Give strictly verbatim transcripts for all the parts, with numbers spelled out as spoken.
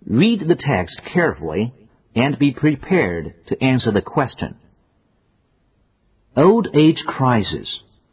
Read the text carefully and be prepared to answer the question. Old age crisis.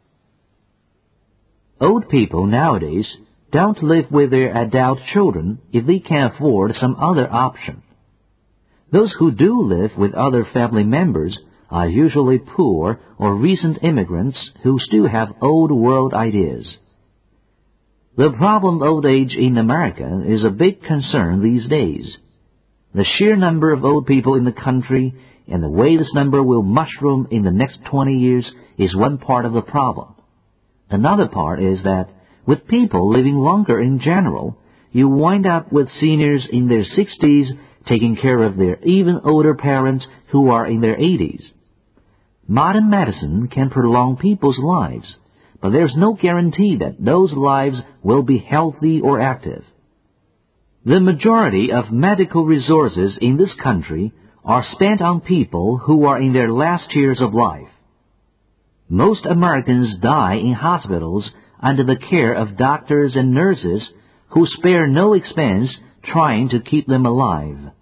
Old people nowadays don't live with their adult children if they can afford some other option. Those who do live with other family members are usually poor or recent immigrants who still have old world ideas. The problem of old age in America is a big concern these days. The sheer number of old people in the country and the way this number will mushroom in the next twenty years is one part of the problem. Another part is that with people living longer in general, you wind up with seniors in their sixties taking care of their even older parents who are in their eighties. Modern medicine can prolong people's lives, but there's no guarantee that those lives will be healthy or active. The majority of medical resources in this country are spent on people who are in their last years of life. Most Americans die in hospitals under the care of doctors and nurses who spare no expense trying to keep them alive.